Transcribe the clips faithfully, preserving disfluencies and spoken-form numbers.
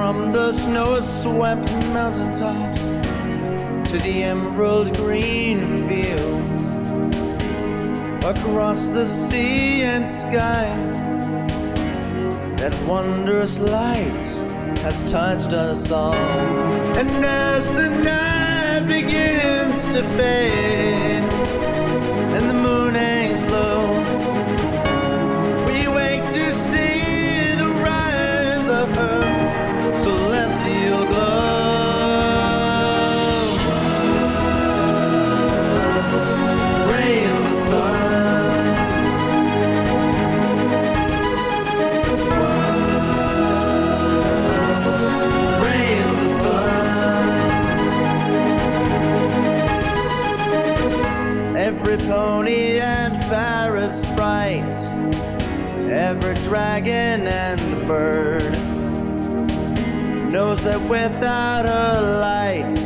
From the snow-swept mountaintops to the emerald green fields, across the sea and sky, that wondrous light has touched us all. And as the night begins to fade and the moon hangs low, we wake to see the rise of her celestial glow. Raise the sun, raise the sun. Every pony and Paris sprite, every dragon and bird knows that without a light,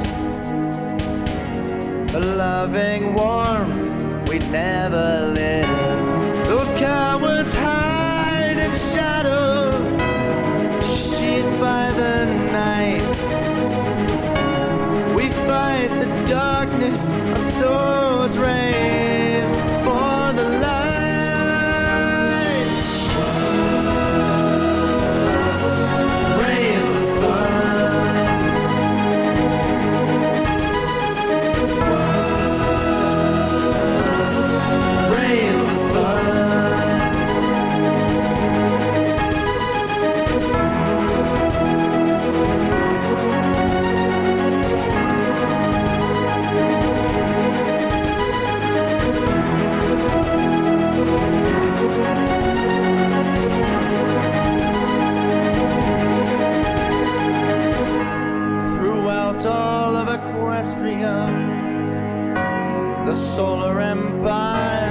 a loving warmth, we'd never live. Those cowards hide in shadows, sheathed by the night. We fight the darkness, our swords raised for the light. Raise the sun, raise the sun. Throughout all of Equestria, the solar empire